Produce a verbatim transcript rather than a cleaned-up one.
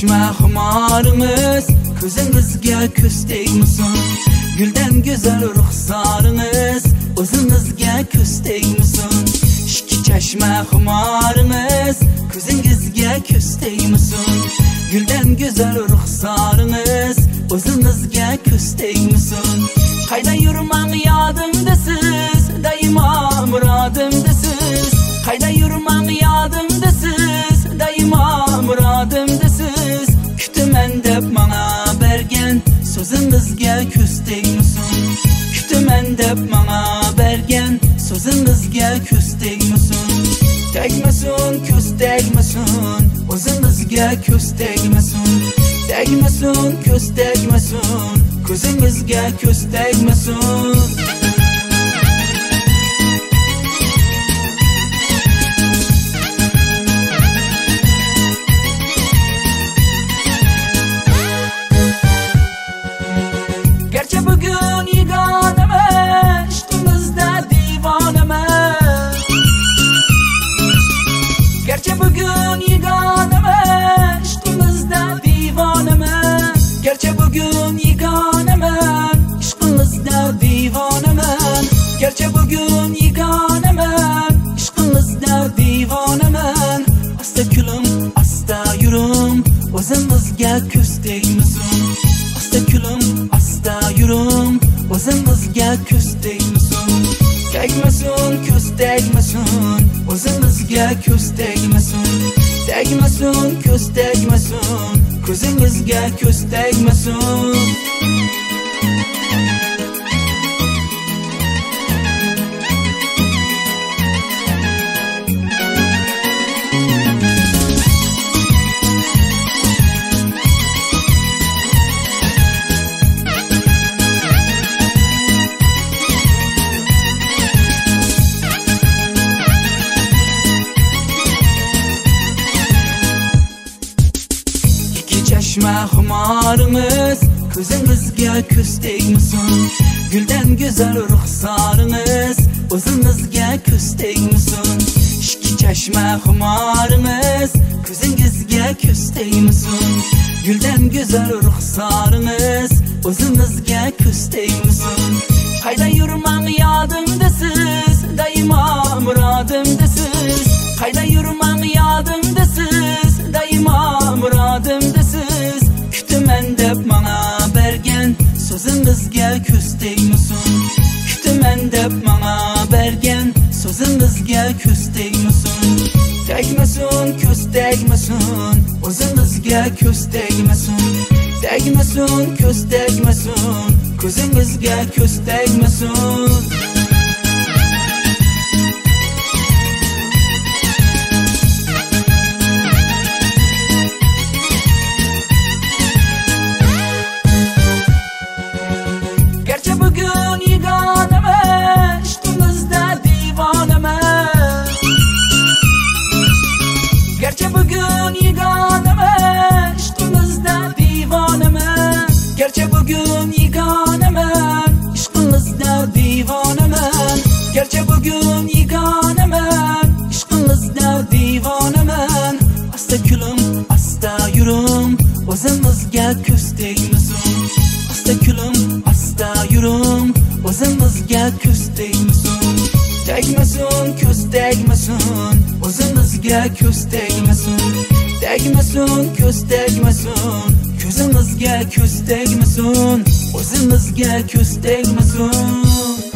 chashma xumoringiz ko'zingizga ko'z tegmasin. Guldan go'zal ruxsoringiz o'zingizga ko'z tegmasin. Ikki chashma xumoringiz ko'zingizga ko'z tegmasin. Guldan go'zal ruxsoringiz o'zingizga ko'z tegmasin. Qayda yurmang yodimdasiz, doimo murodimdasiz. Qayda yurmang yodimdasiz, doimo murodimdasiz. Kutaman deb menga bergan so'zingizga ko'z tegmasin. Kutaman deb menga bergan so'zingizga ko'z tegmasin. Tegmasin, ko'z tegmasin, o'zingizga ko'z tegmasin. Tegmasin, ko'z tegmasin, ko'zingizga ko'z tegmasin. Gerçi bugün yeganeman, ishqingizda divonaman. Gerçi bugün yeganeman, ishqingizda divonaman. Gerçi bugün yeganeman, ishqingizda divonaman. Gerçi bugün yeganeman, ishqingizda divonaman. Asta kulim, asta yurum, o'zingizga ko'z tegmasin. Asta kulim, asta yurum, o'zingizga ko'z tegmasin. Tegmasin, ko'z tegmasin, o'zingizga ko'z tegmasin. Tegmasin, ko'z tegmasin, ko'zingizga ko'z tegmasin. Chashma xumoringiz ko'zingizga ko'z tegmasin. Guldan go'zal ruxsoringiz o'zingizga ko'z tegmasin. Ikki chashma xumoringiz ko'zingizga ko'z tegmasin. Guldan go'zal ruxsoringiz o'zingizga ko'z tegmasin. Qayda yurmang yodimdasiz, doimo murodimdasiz. Qayda yurmang yodimdasiz, doimo murodimdasiz. Kutaman deb menga bergan so'zingizga ko'z tegmasin. Kutaman deb menga bergan so'zingizga ko'z tegmasin. Tegmasin, ko'z tegmasin, o'zingizga ko'z tegmasin. Tegmasin, ko'z tegmasin, ko'zingizga ko'z tegmasin. Gerçi bugün yeganeman, ishqingizda divonaman. Gerçi bugün yeganeman, ishqingizda divonaman. Gerçi bugün yeganeman, ishqingizda divonaman. Gerçi bugün yeganeman, ishqingizda divonaman. Asta kulim, asta yurum, o'zingizga ko'z tegmasin. Asta kulim, asta yurum, o'zingizga ko'z tegmasin. Tegmasin, ko'z tegmasin, o'zingizga ko'z tegmasin. Tegmasin, ko'z tegmasin, ko'zingizga ko'z tegmasin, o'zingizga ko'z tegmasin.